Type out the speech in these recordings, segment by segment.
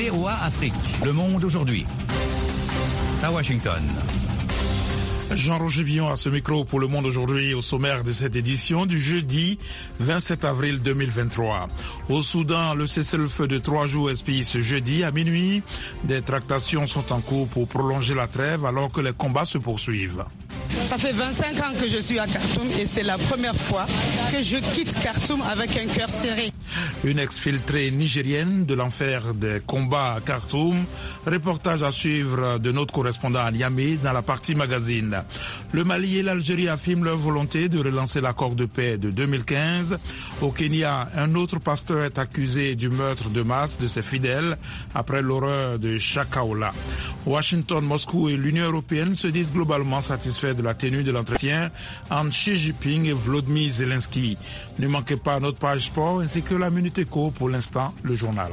VOA Afrique, Le Monde aujourd'hui. À Washington. Jean-Roger Billon à ce micro pour Le Monde aujourd'hui, au sommaire de cette édition du jeudi 27 avril 2023. Au Soudan, le cessez-le-feu de 3 jours expire ce jeudi à minuit. Des tractations sont en cours pour prolonger la trêve alors que les combats se poursuivent. Ça fait 25 ans que je suis à Khartoum et c'est la première fois que je quitte Khartoum avec un cœur serré. Une exfiltrée nigérienne de l'enfer des combats à Khartoum. Reportage à suivre de notre correspondant à Niamey dans la partie magazine. Le Mali et l'Algérie affirment leur volonté de relancer l'accord de paix de 2015. Au Kenya, un autre pasteur est accusé du meurtre de masse de ses fidèles après l'horreur de Chakaoula. Washington, Moscou et l'Union européenne se disent globalement satisfaits de la tenue de l'entretien entre Xi Jinping et Volodymyr Zelensky. Ne manquez pas notre page sport ainsi que la Minute Éco, pour l'instant, le journal.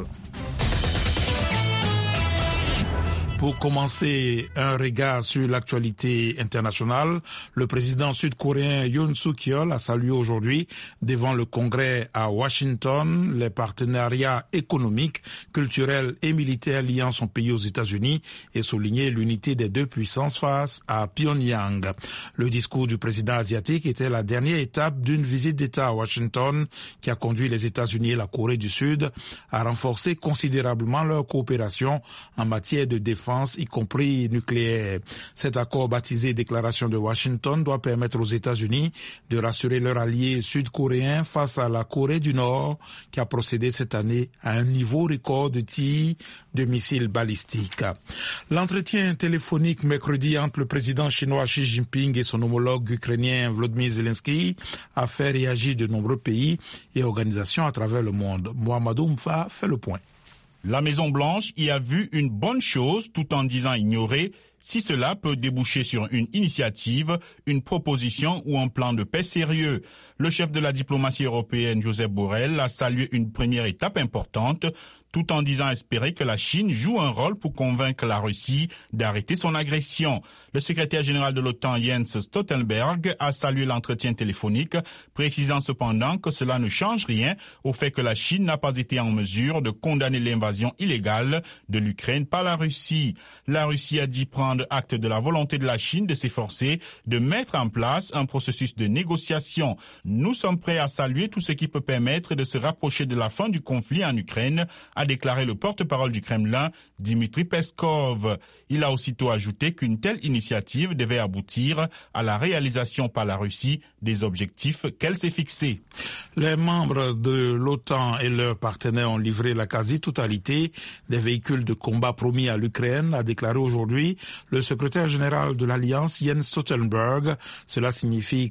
Pour commencer, un regard sur l'actualité internationale. Le président sud-coréen Yoon Suk-yeol a salué aujourd'hui devant le Congrès à Washington les partenariats économiques, culturels et militaires liant son pays aux États-Unis et souligné l'unité des deux puissances face à Pyongyang. Le discours du président asiatique était la dernière étape d'une visite d'État à Washington qui a conduit les États-Unis et la Corée du Sud à renforcer considérablement leur coopération en matière de défense, y compris nucléaire. Cet accord baptisé Déclaration de Washington doit permettre aux États-Unis de rassurer leur allié sud-coréen face à la Corée du Nord qui a procédé cette année à un niveau record de tir de missiles balistiques. L'entretien téléphonique mercredi entre le président chinois Xi Jinping et son homologue ukrainien Volodymyr Zelensky a fait réagir de nombreux pays et organisations à travers le monde. Mohamedou Mfa fait le point. La Maison-Blanche y a vu une bonne chose tout en disant ignorer si cela peut déboucher sur une initiative, une proposition ou un plan de paix sérieux. Le chef de la diplomatie européenne, Josep Borrell, a salué une première étape importante, tout en disant espérer que la Chine joue un rôle pour convaincre la Russie d'arrêter son agression. Le secrétaire général de l'OTAN, Jens Stoltenberg, a salué l'entretien téléphonique, précisant cependant que cela ne change rien au fait que la Chine n'a pas été en mesure de condamner l'invasion illégale de l'Ukraine par la Russie. La Russie a dit prendre acte de la volonté de la Chine de s'efforcer de mettre en place un processus de négociation. Nous sommes prêts à saluer tout ce qui peut permettre de se rapprocher de la fin du conflit en Ukraine, a déclaré le porte-parole du Kremlin, Dmitry Peskov. Il a aussitôt ajouté qu'une telle initiative devait aboutir à la réalisation par la Russie des objectifs qu'elle s'est fixés. Les membres de l'OTAN et leurs partenaires ont livré la quasi-totalité des véhicules de combat promis à l'Ukraine, a déclaré aujourd'hui le secrétaire général de l'Alliance, Jens Stoltenberg. Cela signifie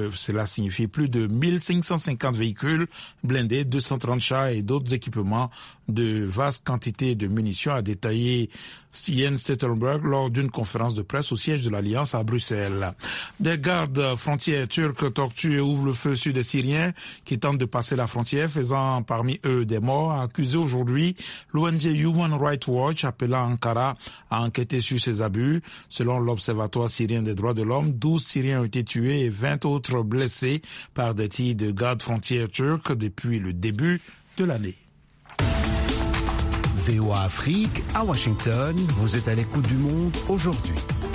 plus de 1550 véhicules blindés, 230 chars et d'autres équipements, de vastes quantités de munitions, a détaillé Jens Stoltenberg lors d'une conférence de presse au siège de l'Alliance à Bruxelles. Des gardes frontières turcs torturent et ouvrent le feu sur des Syriens qui tentent de passer la frontière, faisant parmi eux des morts, a accusé aujourd'hui l'ONG Human Rights Watch, appelant Ankara à enquêter sur ces abus. Selon l'Observatoire syrien des droits de l'homme, 12 Syriens ont été tués et 20 autres blessés par des tirs de gardes frontières turcs depuis le début de l'année. VOA Afrique, à Washington, vous êtes à l'écoute du Monde aujourd'hui.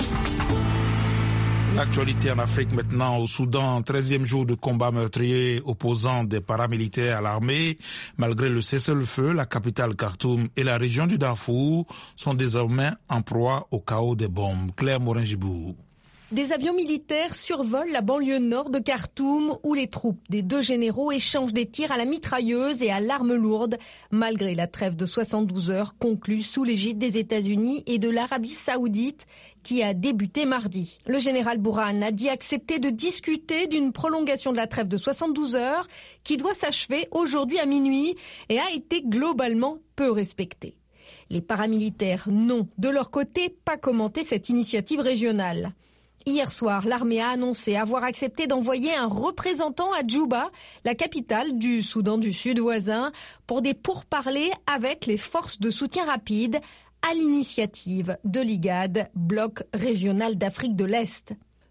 L'actualité en Afrique maintenant, au Soudan, 13e jour de combat meurtrier opposant des paramilitaires à l'armée. Malgré le cessez-le-feu, la capitale Khartoum et la région du Darfour sont désormais en proie au chaos des bombes. Claire Morin-Gibou. Des avions militaires survolent la banlieue nord de Khartoum où les troupes des deux généraux échangent des tirs à la mitrailleuse et à l'arme lourde malgré la trêve de 72 heures conclue sous l'égide des États-Unis et de l'Arabie Saoudite qui a débuté mardi. Le général Bourhan a dit accepter de discuter d'une prolongation de la trêve de 72 heures qui doit s'achever aujourd'hui à minuit et a été globalement peu respectée. Les paramilitaires n'ont, de leur côté, pas commenté cette initiative régionale. Hier soir, l'armée a annoncé avoir accepté d'envoyer un représentant à Djouba, la capitale du Soudan du Sud voisin, pour des pourparlers avec les forces de soutien rapide à l'initiative de l'IGAD, bloc régional d'Afrique de l'Est.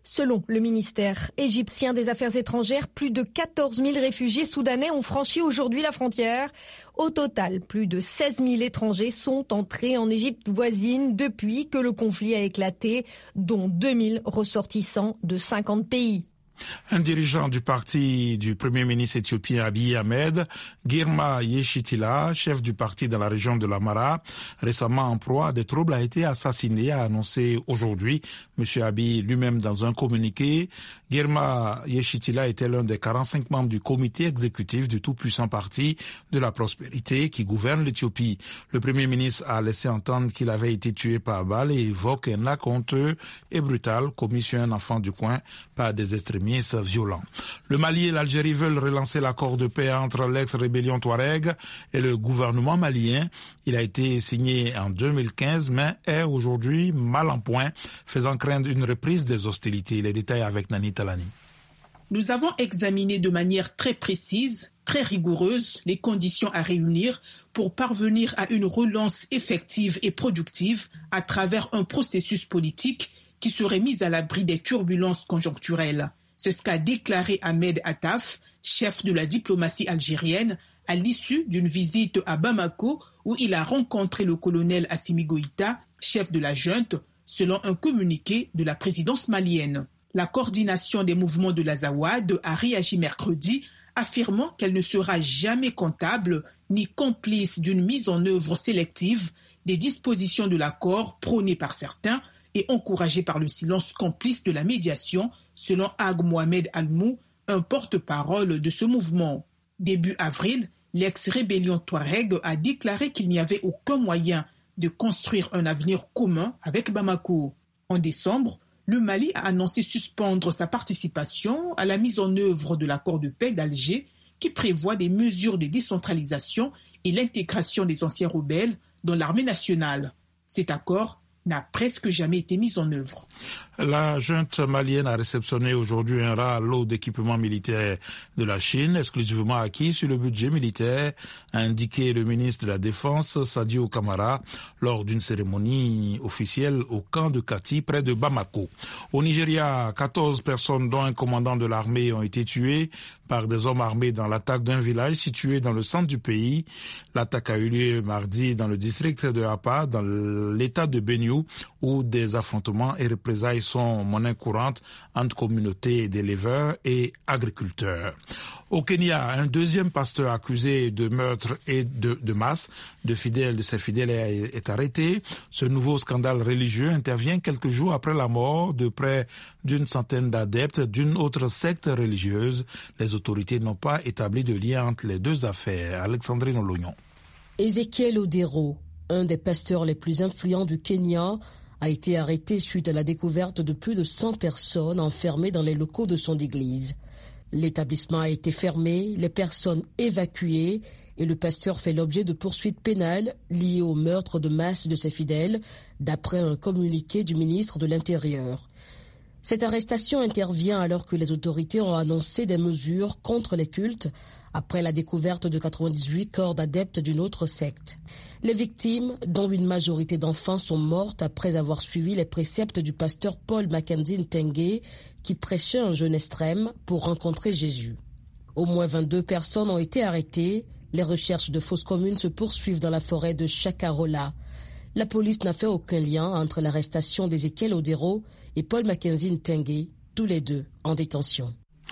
Selon le ministère égyptien des Affaires étrangères, plus de 14 000 réfugiés soudanais ont franchi aujourd'hui la frontière. Au total, plus de 16 000 étrangers sont entrés en Égypte voisine depuis que le conflit a éclaté, dont 2 000 ressortissants de 50 pays. Un dirigeant du parti du Premier ministre éthiopien Abiy Ahmed, Girma Yeshitila, chef du parti dans la région de l'Amara, récemment en proie à des troubles, a été assassiné, a annoncé aujourd'hui M. Abiy lui-même dans un communiqué. Girma Yeshitila était l'un des 45 membres du comité exécutif du tout-puissant parti de la prospérité qui gouverne l'Éthiopie. Le Premier ministre a laissé entendre qu'il avait été tué par balle et évoque un acte honteux et brutal commis sur un enfant du coin par des extrémistes violents. Le Mali et l'Algérie veulent relancer l'accord de paix entre l'ex-rébellion Touareg et le gouvernement malien. Il a été signé en 2015, mais est aujourd'hui mal en point, faisant craindre une reprise des hostilités. Les détails avec Nani Talani. Nous avons examiné de manière très précise, très rigoureuse, les conditions à réunir pour parvenir à une relance effective et productive à travers un processus politique qui serait mis à l'abri des turbulences conjoncturelles. C'est ce qu'a déclaré Ahmed Attaf, chef de la diplomatie algérienne, à l'issue d'une visite à Bamako où il a rencontré le colonel Assimi Goïta, chef de la junte, selon un communiqué de la présidence malienne. La coordination des mouvements de l'Azawad a réagi mercredi, affirmant qu'elle ne sera jamais comptable ni complice d'une mise en œuvre sélective des dispositions de l'accord prônées par certains et encouragées par le silence complice de la médiation, selon Ag Mohamed Almou, un porte-parole de ce mouvement. Début avril, l'ex-rébellion Touareg a déclaré qu'il n'y avait aucun moyen de construire un avenir commun avec Bamako. En décembre, le Mali a annoncé suspendre sa participation à la mise en œuvre de l'accord de paix d'Alger qui prévoit des mesures de décentralisation et l'intégration des anciens rebelles dans l'armée nationale. Cet accord n'a presque jamais été mis en œuvre. La junte malienne a réceptionné aujourd'hui un rare lot d'équipements militaires de la Chine, exclusivement acquis sur le budget militaire, a indiqué le ministre de la Défense, Sadio Kamara, lors d'une cérémonie officielle au camp de Kati, près de Bamako. Au Nigeria, 14 personnes, dont un commandant de l'armée, ont été tuées par des hommes armés dans l'attaque d'un village situé dans le centre du pays. L'attaque a eu lieu mardi dans le district de Apa, dans l'état de Benue, où des affrontements et représailles sont monnaie courante entre communautés d'éleveurs et agriculteurs. Au Kenya, un deuxième pasteur accusé de meurtre et de masse de ses fidèles est arrêté. Ce nouveau scandale religieux intervient quelques jours après la mort de près d'une centaine d'adeptes d'une autre secte religieuse. Les autorités n'ont pas établi de lien entre les deux affaires. Alexandrine Olognon. Ezekiel Odero, un des pasteurs les plus influents du Kenya, a été arrêté suite à la découverte de plus de 100 personnes enfermées dans les locaux de son église. L'établissement a été fermé, les personnes évacuées et le pasteur fait l'objet de poursuites pénales liées au meurtre de masse de ses fidèles, d'après un communiqué du ministre de l'Intérieur. Cette arrestation intervient alors que les autorités ont annoncé des mesures contre les cultes après la découverte de 98 corps d'adeptes d'une autre secte. Les victimes, dont une majorité d'enfants, sont mortes après avoir suivi les préceptes du pasteur Paul Mackenzie Ntenge, qui prêchait un jeûne extrême pour rencontrer Jésus. Au moins 22 personnes ont été arrêtées. Les recherches de fosses communes se poursuivent dans la forêt de Chakarola. La police n'a fait aucun lien entre l'arrestation d'Ezekiel Odero et Paul Mackenzie Ntenge, tous les deux en détention.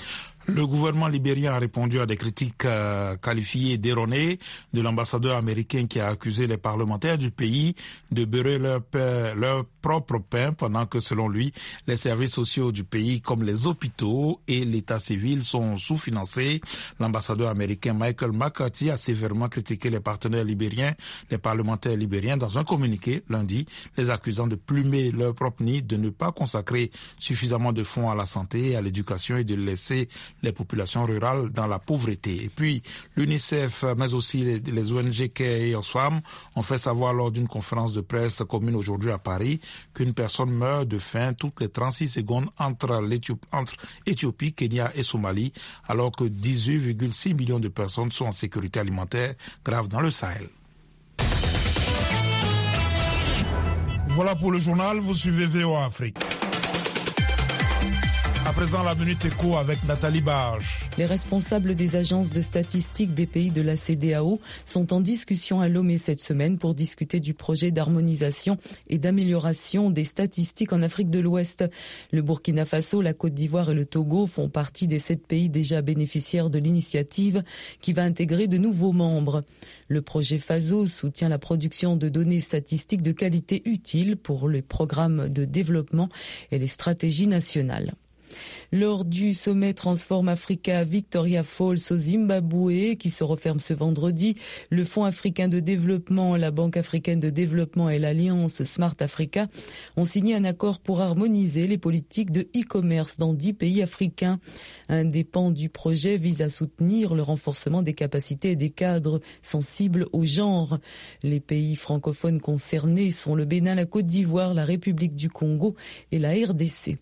Le gouvernement libérien a répondu à des critiques qualifiées d'erronées de l'ambassadeur américain qui a accusé les parlementaires du pays de beurrer leur propre pain pendant que, selon lui, les services sociaux du pays comme les hôpitaux et l'état civil sont sous-financés. L'ambassadeur américain Michael McCarthy a sévèrement critiqué les partenaires libériens, les parlementaires libériens dans un communiqué lundi, les accusant de plumer leur propre nid, de ne pas consacrer suffisamment de fonds à la santé et à l'éducation et de laisser les populations rurales dans la pauvreté. Et puis, l'UNICEF, mais aussi les ONG Care et Oxfam ont fait savoir lors d'une conférence de presse commune aujourd'hui à Paris qu'une personne meurt de faim toutes les 36 secondes entre Éthiopie, Kenya et Somalie, alors que 18,6 millions de personnes sont en sécurité alimentaire grave dans le Sahel. Voilà pour le journal, vous suivez VOA Afrique. À présent, la Minute Éco avec Nathalie Barge. Les responsables des agences de statistiques des pays de la CEDEAO sont en discussion à Lomé cette semaine pour discuter du projet d'harmonisation et d'amélioration des statistiques en Afrique de l'Ouest. Le Burkina Faso, la Côte d'Ivoire et le Togo font partie des 7 pays déjà bénéficiaires de l'initiative qui va intégrer de nouveaux membres. Le projet FASO soutient la production de données statistiques de qualité utiles pour les programmes de développement et les stratégies nationales. Lors du sommet Transform Africa à Victoria Falls au Zimbabwe, qui se referme ce vendredi, le Fonds africain de développement, la Banque africaine de développement et l'Alliance Smart Africa ont signé un accord pour harmoniser les politiques de e-commerce dans 10 pays africains. Un des pans du projet vise à soutenir le renforcement des capacités et des cadres sensibles au genre. Les pays francophones concernés sont le Bénin, la Côte d'Ivoire, la République du Congo et la RDC.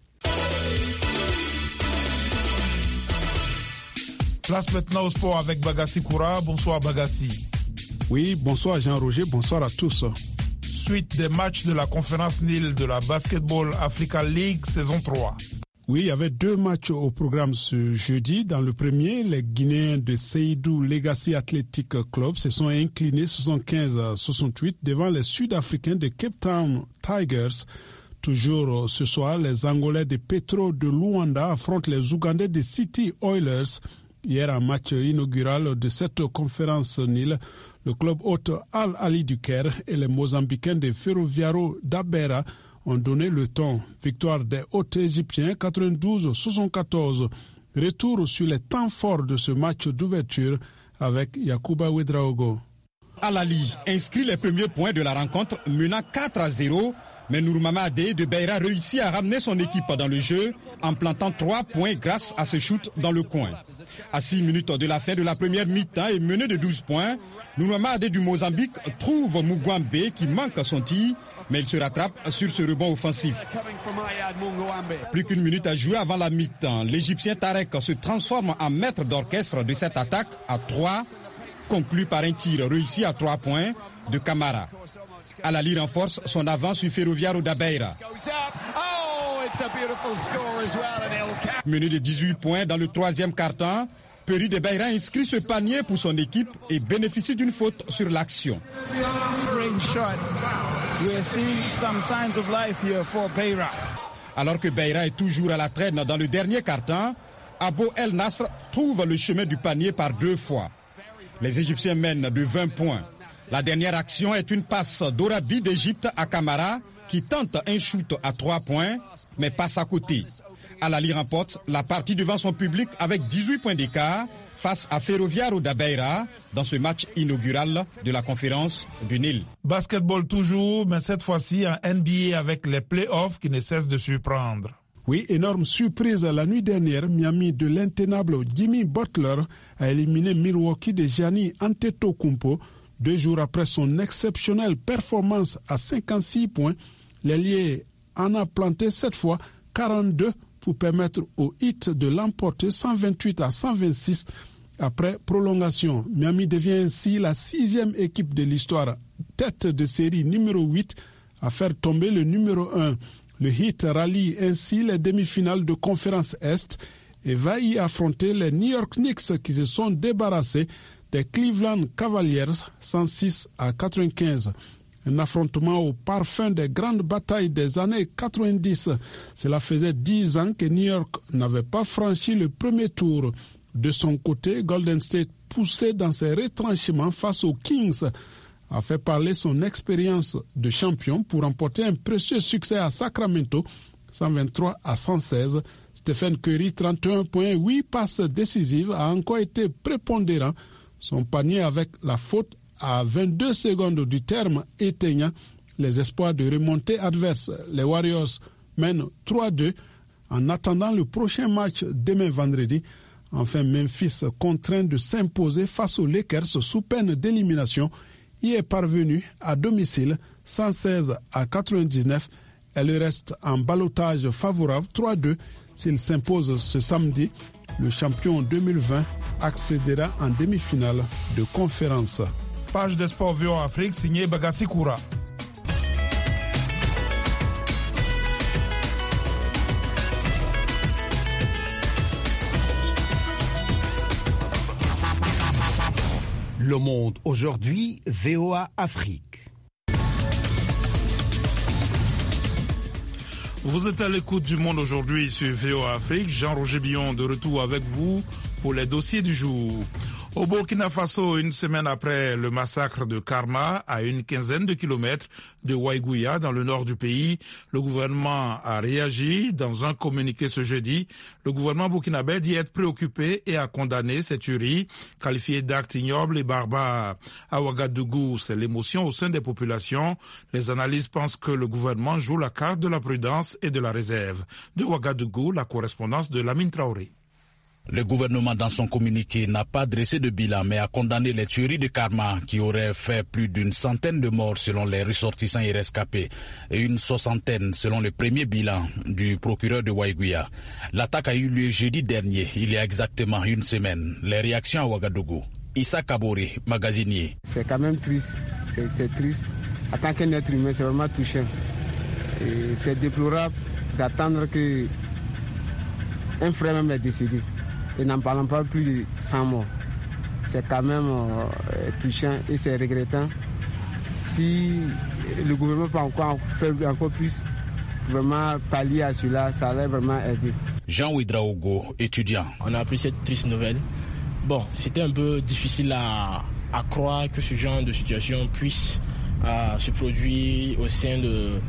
Place maintenant au sport avec Bagassi Koura. Bonsoir Bagassi. Oui, bonsoir Jean-Roger, bonsoir à tous. Suite des matchs de la conférence Nil de la Basketball Africa League saison 3. Oui, il y avait 2 matchs au programme ce jeudi. Dans le premier, les Guinéens de Seydou Legacy Athletic Club se sont inclinés 75-68 devant les Sud-Africains de Cape Town Tigers. Toujours ce soir, les Angolais de Petro de Luanda affrontent les Ougandais de City Oilers. Hier, un match inaugural de cette conférence Nil, le club hôte Al Ali du Caire et les Mozambicains de Ferroviário da Beira ont donné le ton. Victoire des hôtes égyptiens 92-74. Retour sur les temps forts de ce match d'ouverture avec Yacouba Ouedraogo. Al Ali inscrit les premiers points de la rencontre menant 4-0. Mais Nourmama Adé de Beira réussit à ramener son équipe dans le jeu en plantant 3 points grâce à ce shoot dans le coin. À 6 minutes de la fin de la première mi-temps et mené de 12 points, Nourmama Adé du Mozambique trouve Mugwambe qui manque son tir, mais il se rattrape sur ce rebond offensif. Plus qu'une minute à jouer avant la mi-temps, l'Égyptien Tarek se transforme en maître d'orchestre de cette attaque à 3, conclu par un tir réussi à 3 points de Camara. Al Ali renforce son avance sur Ferroviário da Beira. Mené de 18 points dans le 3e quart-temps, Peri de Beira inscrit ce panier pour son équipe et bénéficie d'une faute sur l'action. Alors que Beira est toujours à la traîne dans le dernier quart-temps, Abo El Nasr trouve le chemin du panier par 2 fois. Les Égyptiens mènent de 20 points. La dernière action est une passe d'Orabi d'Égypte à Camara qui tente un shoot à 3 points mais passe à côté. Al Ali remporte la partie devant son public avec 18 points d'écart face à Ferroviário da Beira dans ce match inaugural de la conférence du Nil. Basketball toujours, mais cette fois-ci en NBA avec les playoffs qui ne cessent de surprendre. Oui, énorme surprise la nuit dernière, Miami de l'intenable Jimmy Butler a éliminé Milwaukee de Giannis Antetokounmpo. 2 jours après son exceptionnelle performance à 56 points, l'ailier en a planté cette fois 42 pour permettre au Heat de l'emporter 128-126 après prolongation. Miami devient ainsi la 6e équipe de l'histoire, tête de série numéro 8, à faire tomber le numéro 1. Le Heat rallie ainsi les demi-finales de conférence Est et va y affronter les New York Knicks qui se sont débarrassés des Cleveland Cavaliers 106-95. Un affrontement au parfum des grandes batailles des années 90. Cela faisait 10 ans que New York n'avait pas franchi le premier tour. De son côté, Golden State, poussé dans ses retranchements face aux Kings, a fait parler son expérience de champion pour remporter un précieux succès à Sacramento, 123-116. Stephen Curry, 31 points, 8 passes décisives, a encore été prépondérant. Son panier avec la faute à 22 secondes du terme éteignant les espoirs de remontée adverse. Les Warriors mènent 3-2 en attendant le prochain match demain vendredi. Enfin, Memphis contraint de s'imposer face aux Lakers sous peine d'élimination. Y est parvenu à domicile 116-99. Elle reste en ballottage favorable 3-2. S'il s'impose ce samedi, le champion 2020 accédera en demi-finale de conférence. Page des sports vus en Afrique, signé Bagassi Koura. Le Monde aujourd'hui, VOA Afrique. Vous êtes à l'écoute du Monde aujourd'hui sur VOA Afrique. Jean-Roger Billon de retour avec vous pour les dossiers du jour. Au Burkina Faso, une semaine après le massacre de Karma, à une quinzaine de kilomètres de Waïgouya, dans le nord du pays, le gouvernement a réagi. Dans un communiqué ce jeudi, le gouvernement burkinabé dit être préoccupé et a condamné ces tueries, qualifiées d'actes ignobles et barbares. À Ouagadougou, c'est l'émotion au sein des populations. Les analystes pensent que le gouvernement joue la carte de la prudence et de la réserve. De Ouagadougou, la correspondance de Lamine Traoré. Le gouvernement, dans son communiqué, n'a pas dressé de bilan, mais a condamné les tueries de Karma qui auraient fait plus d'une centaine de morts selon les ressortissants et rescapés et une soixantaine selon le premier bilan du procureur de Waïgouya. L'attaque a eu lieu jeudi dernier, il y a exactement une semaine. Les réactions à Ouagadougou. Issa Kabori, magasinier. C'est quand même triste, c'était triste. En tant qu'un être humain, c'est vraiment touchant. Et c'est déplorable d'attendre qu'un frère même est décédé. Et n'en parlons pas plus de 100 morts. C'est quand même touchant et c'est regrettant. Si le gouvernement peut encore faire encore plus, vraiment pallier à cela, ça allait vraiment aider. Jean Ouidraogo, étudiant. On a appris cette triste nouvelle. Bon, c'était un peu difficile à croire que ce genre de situation puisse se produire au sein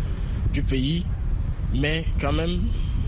du pays. Mais quand même,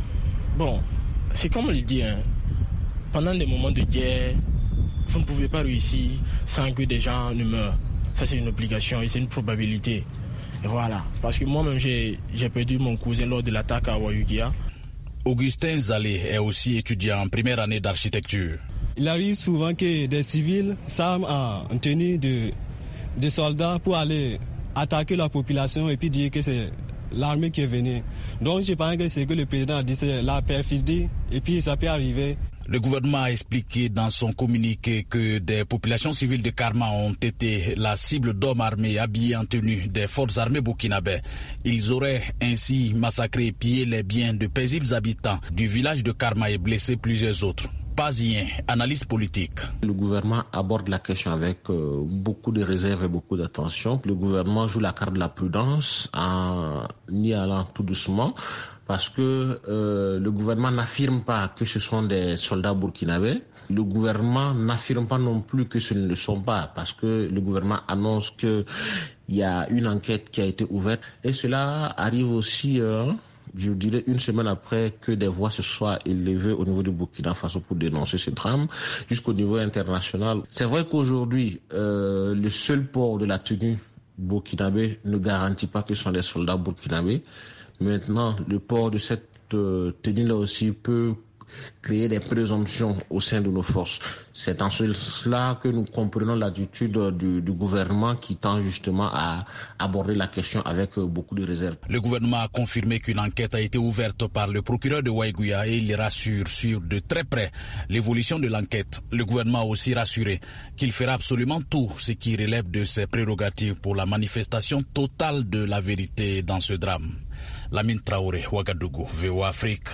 bon, c'est comme on le dit, hein. Pendant des moments de guerre, vous ne pouvez pas réussir sans que des gens ne meurent. Ça, c'est une obligation et c'est une probabilité. Et voilà. Parce que moi-même, j'ai perdu mon cousin lors de l'attaque à Waïgouya. Augustin Zalé est aussi étudiant en première année d'architecture. Il arrive souvent que des civils s'arment en tenue de soldats pour aller attaquer la population et puis dire que c'est l'armée qui est venue. Donc je pense que c'est que le président a dit, c'est la perfidie et puis ça peut arriver. Le gouvernement a expliqué dans son communiqué que des populations civiles de Karma ont été la cible d'hommes armés habillés en tenue des forces armées burkinabè. Ils auraient ainsi massacré et pillé les biens de paisibles habitants du village de Karma et blessé plusieurs autres. Pazien, analyse politique. Le gouvernement aborde la question avec beaucoup de réserve et beaucoup d'attention. Le gouvernement joue la carte de la prudence en y allant tout doucement. Parce que le gouvernement n'affirme pas que ce sont des soldats burkinabés. Le gouvernement n'affirme pas non plus que ce ne le sont pas, parce que le gouvernement annonce qu'il y a une enquête qui a été ouverte. Et cela arrive aussi, je dirais, une semaine après que des voix se soient élevées au niveau du Burkina Faso pour dénoncer ce drame, jusqu'au niveau international. C'est vrai qu'aujourd'hui, le seul port de la tenue burkinabé ne garantit pas que ce sont des soldats burkinabés. Maintenant, le port de cette tenue-là aussi peut créer des présomptions au sein de nos forces. C'est en cela que nous comprenons l'attitude du gouvernement qui tend justement à aborder la question avec beaucoup de réserve. Le gouvernement a confirmé qu'une enquête a été ouverte par le procureur de Waïgouya et il rassure sur de très près l'évolution de l'enquête. Le gouvernement a aussi rassuré qu'il fera absolument tout ce qui relève de ses prérogatives pour la manifestation totale de la vérité dans ce drame. Lamine Traoré, Ouagadougou, VOA Afrique.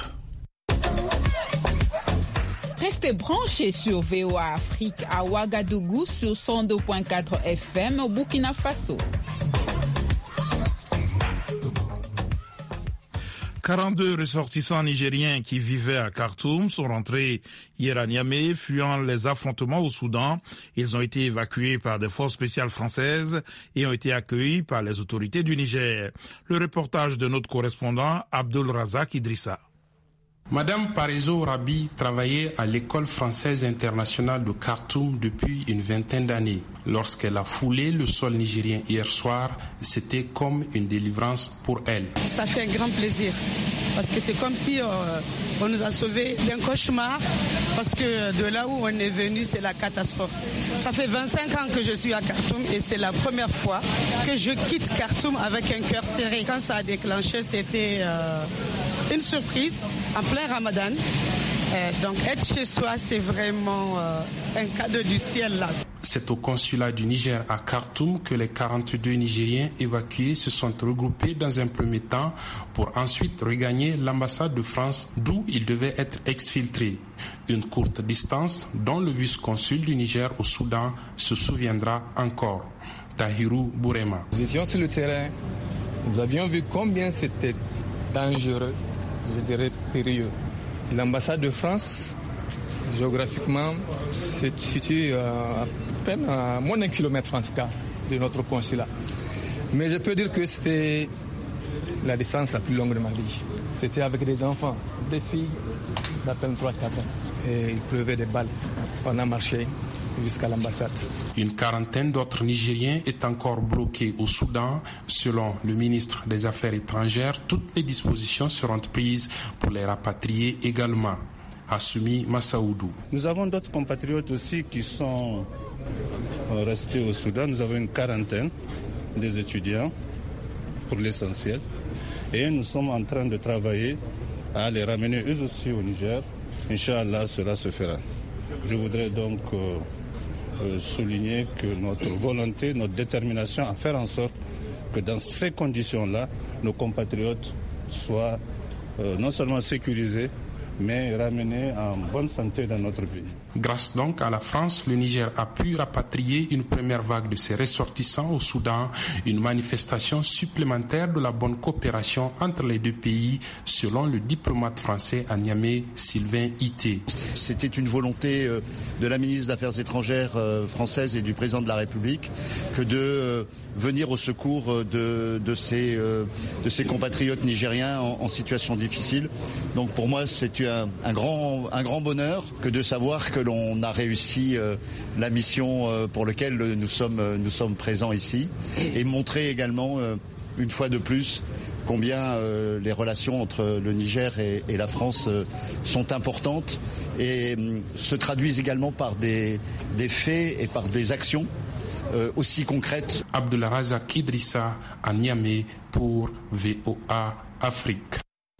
Restez branchés sur VOA Afrique à Ouagadougou sur 102.4 FM au Burkina Faso. 42 ressortissants nigériens qui vivaient à Khartoum sont rentrés hier à Niamey, fuyant les affrontements au Soudan. Ils ont été évacués par des forces spéciales françaises et ont été accueillis par les autorités du Niger. Le reportage de notre correspondant Abdul Razak Idrissa. Madame Parizeau Rabi travaillait à l'école française internationale de Khartoum depuis une vingtaine d'années. Lorsqu'elle a foulé le sol nigérien hier soir, c'était comme une délivrance pour elle. Ça fait un grand plaisir parce que c'est comme si on nous a sauvés d'un cauchemar parce que de là où on est venu, c'est la catastrophe. Ça fait 25 ans que je suis à Khartoum et c'est la première fois que je quitte Khartoum avec un cœur serré. Quand ça a déclenché, c'était une surprise en plein Ramadan. Donc être chez soi, c'est vraiment un cadeau du ciel là. C'est au consulat du Niger à Khartoum que les 42 Nigériens évacués se sont regroupés dans un premier temps pour ensuite regagner l'ambassade de France d'où ils devaient être exfiltrés. Une courte distance dont le vice-consul du Niger au Soudan se souviendra encore. Tahirou Bourema. Nous étions sur le terrain, nous avions vu combien c'était dangereux, je dirais périlleux. L'ambassade de France, géographiquement, se situe à peine à moins d'1 kilomètre en tout cas de notre consulat. Mais je peux dire que c'était la distance la plus longue de ma vie. C'était avec des enfants, des filles d'à peine 3-4 ans. Et il pleuvait des balles. On a marché jusqu'à l'ambassade. Une quarantaine d'autres Nigériens est encore bloqués au Soudan. Selon le ministre des Affaires étrangères, toutes les dispositions seront prises pour les rapatrier également. Assumi Massaoudou. Nous avons d'autres compatriotes aussi qui sont restés au Soudan. Nous avons une quarantaine des étudiants pour l'essentiel. Et nous sommes en train de travailler à les ramener eux aussi au Niger. Inch'Allah, cela se fera. Je voudrais donc souligner que notre volonté, notre détermination à faire en sorte que dans ces conditions-là, nos compatriotes soient non seulement sécurisés, mais ramenés en bonne santé dans notre pays. Grâce donc à la France, le Niger a pu rapatrier une première vague de ses ressortissants au Soudan, une manifestation supplémentaire de la bonne coopération entre les deux pays, selon le diplomate français à Niamey, Sylvain Ité. C'était une volonté de la ministre des Affaires étrangères française et du président de la République que de venir au secours de ces compatriotes nigériens en situation difficile. Donc pour moi, c'est un grand bonheur que de savoir que l'on a réussi la mission pour laquelle nous sommes présents ici et montrer également une fois de plus combien les relations entre le Niger et la France sont importantes et se traduisent également par des faits et par des actions aussi concrètes. Abdelrazak Idrissa à Niamey pour VOA Afrique.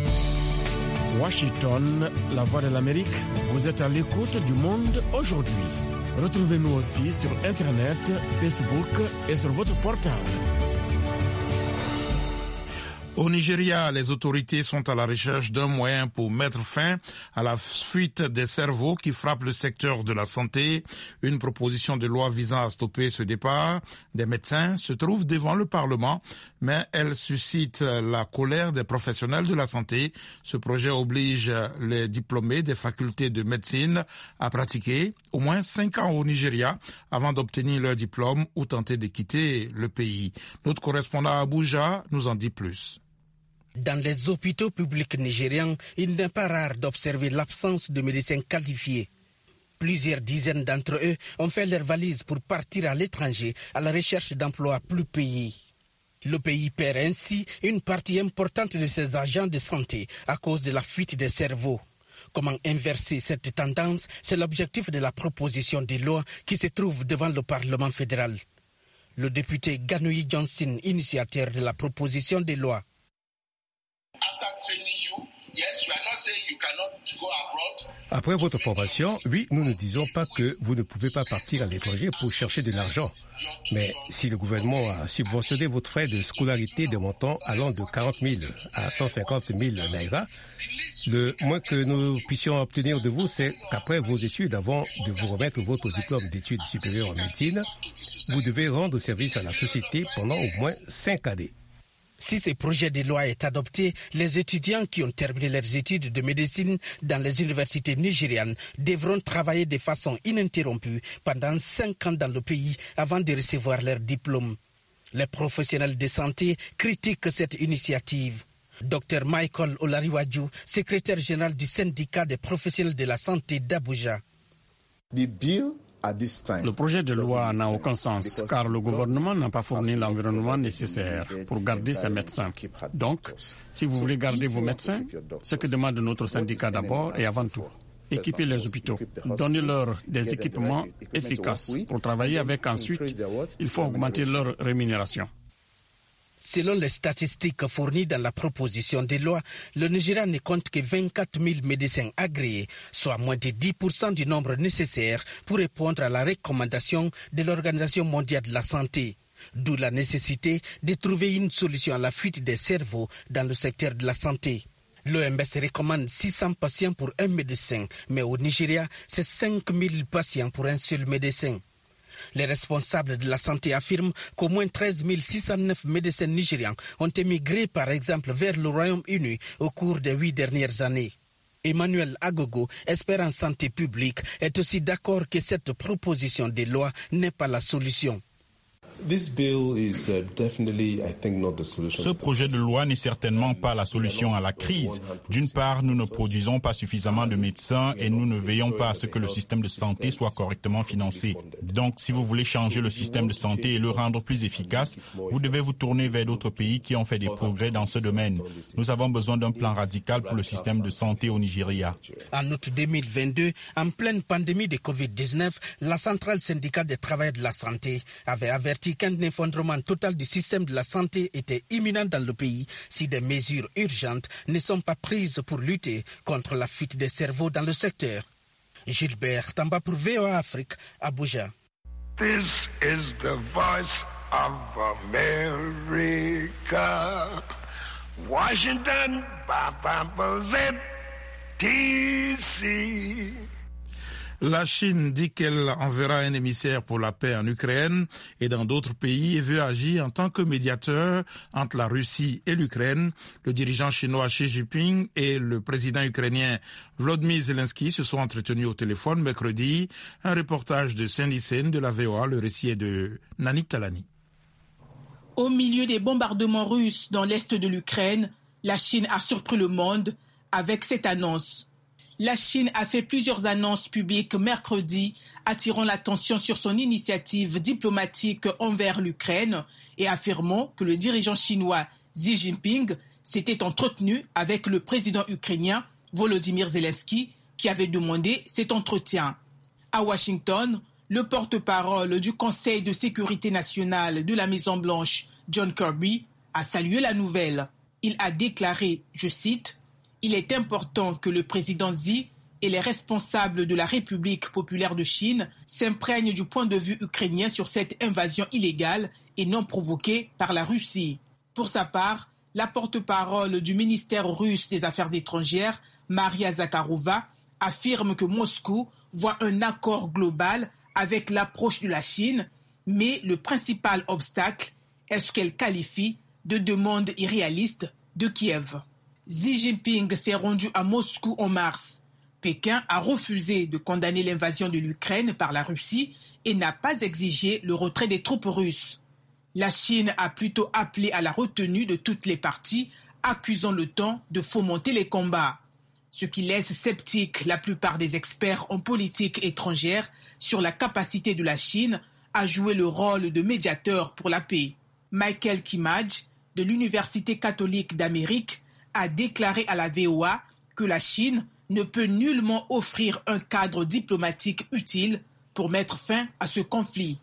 Washington, la voix de l'Amérique, vous êtes à l'écoute du monde aujourd'hui. Retrouvez-nous aussi sur Internet, Facebook et sur votre portable. Au Nigeria, les autorités sont à la recherche d'un moyen pour mettre fin à la fuite des cerveaux qui frappe le secteur de la santé. Une proposition de loi visant à stopper ce départ des médecins se trouve devant le Parlement, mais elle suscite la colère des professionnels de la santé. Ce projet oblige les diplômés des facultés de médecine à pratiquer au moins 5 ans au Nigeria avant d'obtenir leur diplôme ou tenter de quitter le pays. Notre correspondant à Abuja nous en dit plus. Dans les hôpitaux publics nigérians, il n'est pas rare d'observer l'absence de médecins qualifiés. Plusieurs dizaines d'entre eux ont fait leurs valises pour partir à l'étranger à la recherche d'emplois plus payés. Le pays perd ainsi une partie importante de ses agents de santé à cause de la fuite des cerveaux. Comment inverser cette tendance? C'est l'objectif de la proposition de loi qui se trouve devant le Parlement fédéral. Le député Ganoui Johnson, initiateur de la proposition de loi. Après votre formation, oui, nous ne disons pas que vous ne pouvez pas partir à l'étranger pour chercher de l'argent. Mais si le gouvernement a subventionné votre frais de scolarité de montant allant de 40 000 à 150 000 naira, le moins que nous puissions obtenir de vous, c'est qu'après vos études, avant de vous remettre votre diplôme d'études supérieures en médecine, vous devez rendre service à la société pendant au moins 5 années. Si ce projet de loi est adopté, les étudiants qui ont terminé leurs études de médecine dans les universités nigérianes devront travailler de façon ininterrompue pendant 5 ans dans le pays avant de recevoir leur diplôme. Les professionnels de santé critiquent cette initiative. Dr Michael Olariwaju, secrétaire général du syndicat des professionnels de la santé d'Abuja. Le projet de loi n'a aucun sens car le gouvernement n'a pas fourni l'environnement nécessaire pour garder ses médecins. Donc, si vous voulez garder vos médecins, ce que demande notre syndicat d'abord et avant tout, équiper les hôpitaux, donnez-leur des équipements efficaces pour travailler avec. Ensuite, il faut augmenter leur rémunération. Selon les statistiques fournies dans la proposition de loi, le Nigeria ne compte que 24 000 médecins agréés, soit moins de 10% du nombre nécessaire pour répondre à la recommandation de l'Organisation mondiale de la santé. D'où la nécessité de trouver une solution à la fuite des cerveaux dans le secteur de la santé. L'OMS recommande 600 patients pour un médecin, mais au Nigeria, c'est 5 000 patients pour un seul médecin. Les responsables de la santé affirment qu'au moins 13 609 médecins nigérians ont émigré par exemple vers le Royaume-Uni au cours des 8 dernières années. Emmanuel Agogo, expert en santé publique, est aussi d'accord que cette proposition de loi n'est pas la solution. Ce projet de loi n'est certainement pas la solution à la crise. D'une part, nous ne produisons pas suffisamment de médecins et nous ne veillons pas à ce que le système de santé soit correctement financé. Donc, si vous voulez changer le système de santé et le rendre plus efficace, vous devez vous tourner vers d'autres pays qui ont fait des progrès dans ce domaine. Nous avons besoin d'un plan radical pour le système de santé au Nigeria. En août 2022, en pleine pandémie de Covid-19, la centrale syndicale des travailleurs de la santé avait averti qu'un effondrement total du système de la santé était imminent dans le pays si des mesures urgentes ne sont pas prises pour lutter contre la fuite des cerveaux dans le secteur. Gilbert Tamba pour VOA Afrique, Abuja. This is the voice of America. Washington, DC. La Chine dit qu'elle enverra un émissaire pour la paix en Ukraine et dans d'autres pays et veut agir en tant que médiateur entre la Russie et l'Ukraine. Le dirigeant chinois Xi Jinping et le président ukrainien Volodymyr Zelensky se sont entretenus au téléphone mercredi. Un reportage de Sandy Sen de la VOA, le récit est de Nani Talani. Au milieu des bombardements russes dans l'est de l'Ukraine, la Chine a surpris le monde avec cette annonce. La Chine a fait plusieurs annonces publiques mercredi, attirant l'attention sur son initiative diplomatique envers l'Ukraine et affirmant que le dirigeant chinois Xi Jinping s'était entretenu avec le président ukrainien Volodymyr Zelensky qui avait demandé cet entretien. À Washington, le porte-parole du Conseil de sécurité nationale de la Maison-Blanche, John Kirby, a salué la nouvelle. Il a déclaré, je cite, « Il est important que le président Xi et les responsables de la République populaire de Chine s'imprègnent du point de vue ukrainien sur cette invasion illégale et non provoquée par la Russie. » Pour sa part, la porte-parole du ministère russe des Affaires étrangères, Maria Zakharova, affirme que Moscou voit un accord global avec l'approche de la Chine, mais le principal obstacle est ce qu'elle qualifie de demande irréaliste de Kiev. Xi Jinping s'est rendu à Moscou en mars. Pékin a refusé de condamner l'invasion de l'Ukraine par la Russie et n'a pas exigé le retrait des troupes russes. La Chine a plutôt appelé à la retenue de toutes les parties, accusant l'OTAN de fomenter les combats, ce qui laisse sceptiques la plupart des experts en politique étrangère sur la capacité de la Chine à jouer le rôle de médiateur pour la paix. Michael Kimage, de l'Université catholique d'Amérique, a déclaré à la VOA que la Chine ne peut nullement offrir un cadre diplomatique utile pour mettre fin à ce conflit.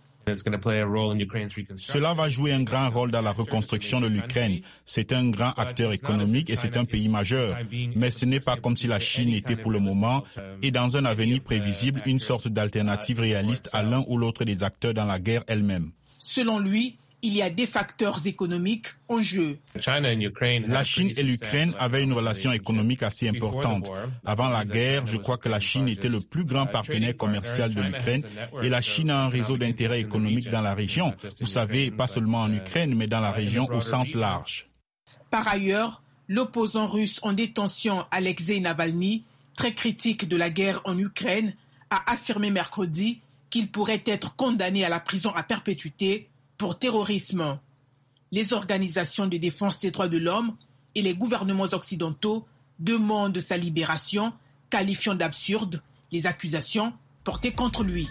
Cela va jouer un grand rôle dans la reconstruction de l'Ukraine. C'est un grand acteur économique et c'est un pays majeur. Mais ce n'est pas comme si la Chine était pour le moment et dans un avenir prévisible une sorte d'alternative réaliste à l'un ou l'autre des acteurs dans la guerre elle-même. Selon lui, il y a des facteurs économiques en jeu. La Chine et l'Ukraine avaient une relation économique assez importante. Avant la guerre, je crois que la Chine était le plus grand partenaire commercial de l'Ukraine et la Chine a un réseau d'intérêt économique dans la région. Vous savez, pas seulement en Ukraine, mais dans la région au sens large. Par ailleurs, l'opposant russe en détention Alexei Navalny, très critique de la guerre en Ukraine, a affirmé mercredi qu'il pourrait être condamné à la prison à perpétuité pour terrorisme. Les organisations de défense des droits de l'homme et les gouvernements occidentaux demandent sa libération, qualifiant d'absurdes les accusations portées contre lui.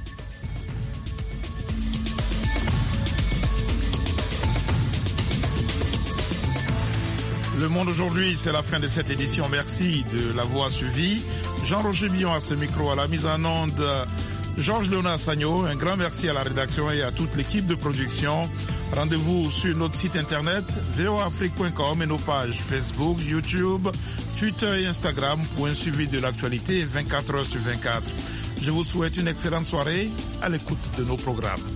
Le Monde aujourd'hui, c'est la fin de cette édition. Merci de l'avoir suivi. Jean-Roger Billon à ce micro, à la mise en onde Georges Léonard Sagno. Un grand merci à la rédaction et à toute l'équipe de production. Rendez-vous sur notre site internet voafrique.com et nos pages Facebook, YouTube, Twitter et Instagram pour un suivi de l'actualité 24 heures sur 24. Je vous souhaite une excellente soirée à l'écoute de nos programmes.